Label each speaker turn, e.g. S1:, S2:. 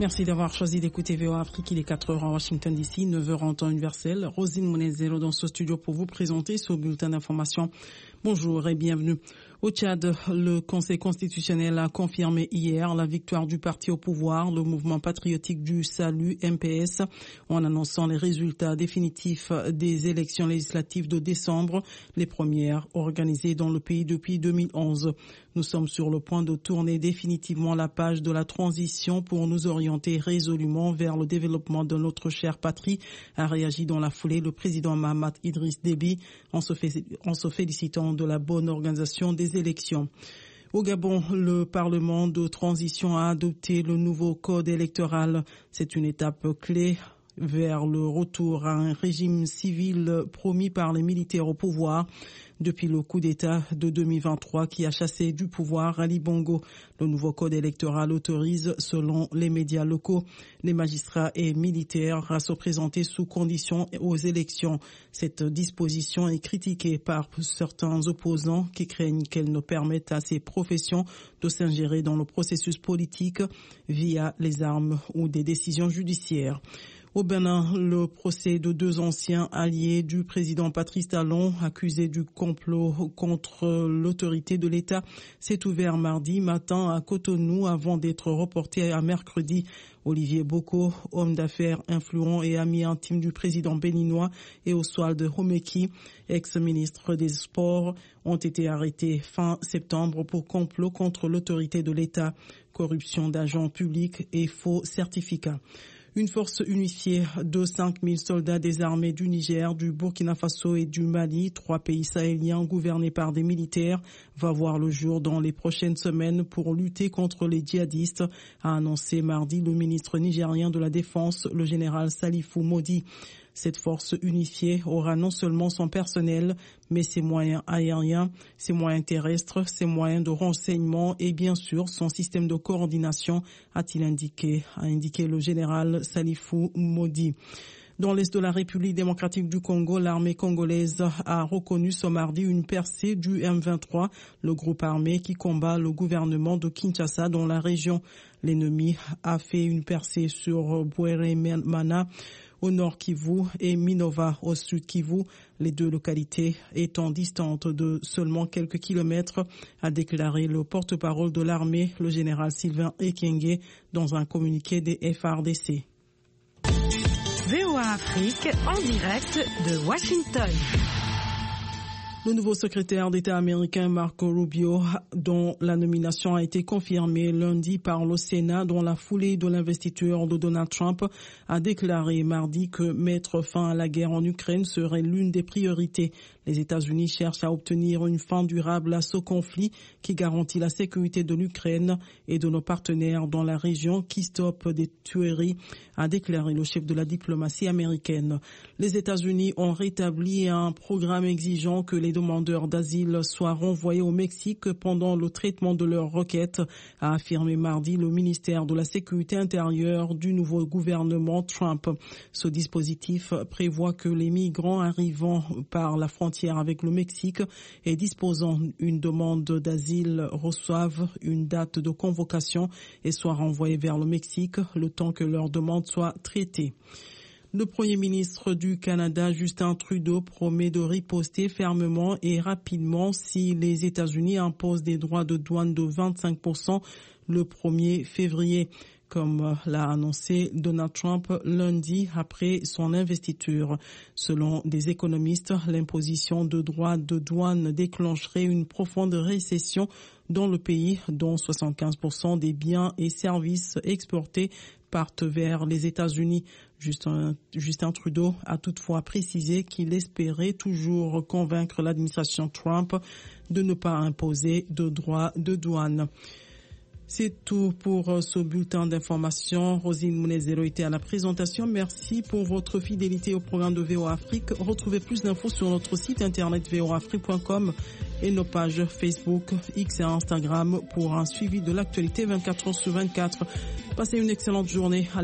S1: Merci d'avoir choisi d'écouter VOA Afrique. Il est 4h en Washington DC, 9h en temps universel. Rosine Monezero dans ce studio pour vous présenter ce bulletin d'information. Bonjour et bienvenue. Au Tchad, le Conseil constitutionnel a confirmé hier la victoire du parti au pouvoir, le mouvement patriotique du salut MPS, en annonçant les résultats définitifs des élections législatives de décembre, les premières organisées dans le pays depuis 2011. Nous sommes sur le point de tourner définitivement la page de la transition pour nous orienter résolument vers le développement de notre chère patrie, a réagi dans la foulée le président Mahamat Idriss Déby en se félicitant de la bonne organisation des élections. Au Gabon, le Parlement de transition a adopté le nouveau code électoral. C'est une étape clé vers le retour à un régime civil promis par les militaires au pouvoir depuis le coup d'État de 2023 qui a chassé du pouvoir Ali Bongo. Le nouveau code électoral autorise, selon les médias locaux, les magistrats et militaires à se présenter sous conditions aux élections. Cette disposition est critiquée par certains opposants qui craignent qu'elle ne permette à ces professions de s'ingérer dans le processus politique via les armes ou des décisions judiciaires. Au Bénin, le procès de deux anciens alliés du président Patrice Talon, accusés du complot contre l'autorité de l'État, s'est ouvert mardi matin à Cotonou avant d'être reporté à mercredi. Olivier Boko, homme d'affaires influent et ami intime du président béninois, et Oswald Homeki, ex-ministre des Sports, ont été arrêtés fin septembre pour complot contre l'autorité de l'État, corruption d'agents publics et faux certificats. Une force unifiée de 5000 soldats des armées du Niger, du Burkina Faso et du Mali, 3 pays sahéliens gouvernés par des militaires, va voir le jour dans les prochaines semaines pour lutter contre les djihadistes, a annoncé mardi le ministre nigérien de la Défense, le général Salifou Modi. Cette force unifiée aura non seulement son personnel, mais ses moyens aériens, ses moyens terrestres, ses moyens de renseignement et bien sûr son système de coordination, a indiqué le général Salifou Modi. Dans l'est de la République démocratique du Congo, l'armée congolaise a reconnu ce mardi une percée du M23, le groupe armé qui combat le gouvernement de Kinshasa dans la région. L'ennemi a fait une percée sur Bweremana au nord Kivu et Minova au sud Kivu, les deux localités étant distantes de seulement quelques kilomètres, a déclaré le porte-parole de l'armée, le général Sylvain Ekenge, dans un communiqué des FARDC.
S2: VOA Afrique en direct de Washington.
S1: Le nouveau secrétaire d'État américain Marco Rubio, dont la nomination a été confirmée lundi par le Sénat dans la foulée de l'investiture de Donald Trump, a déclaré mardi que mettre fin à la guerre en Ukraine serait l'une des priorités. Les États-Unis cherchent à obtenir une fin durable à ce conflit qui garantit la sécurité de l'Ukraine et de nos partenaires dans la région qui stoppe des tueries, a déclaré le chef de la diplomatie américaine. Les États-Unis ont rétabli un programme exigeant que les demandeurs d'asile soient renvoyés au Mexique pendant le traitement de leurs requêtes, a affirmé mardi le ministère de la Sécurité intérieure du nouveau gouvernement Trump. Ce dispositif prévoit que les migrants arrivant par la frontière avec le Mexique et disposant une demande d'asile reçoivent une date de convocation et soient renvoyés vers le Mexique le temps que leur demande soit traitée. Le Premier ministre du Canada, Justin Trudeau, promet de riposter fermement et rapidement si les États-Unis imposent des droits de douane de 25% le 1er février. Comme l'a annoncé Donald Trump lundi après son investiture. Selon des économistes, l'imposition de droits de douane déclencherait une profonde récession dans le pays, dont 75% des biens et services exportés partent vers les États-Unis. Justin Trudeau a toutefois précisé qu'il espérait toujours convaincre l'administration Trump de ne pas imposer de droits de douane. C'est tout pour ce bulletin d'information. Rosine Monezero était à la présentation. Merci pour votre fidélité au programme de VOA Afrique. Retrouvez plus d'infos sur notre site internet voafrique.com et nos pages Facebook, X et Instagram pour un suivi de l'actualité 24 heures sur 24. Passez une excellente journée.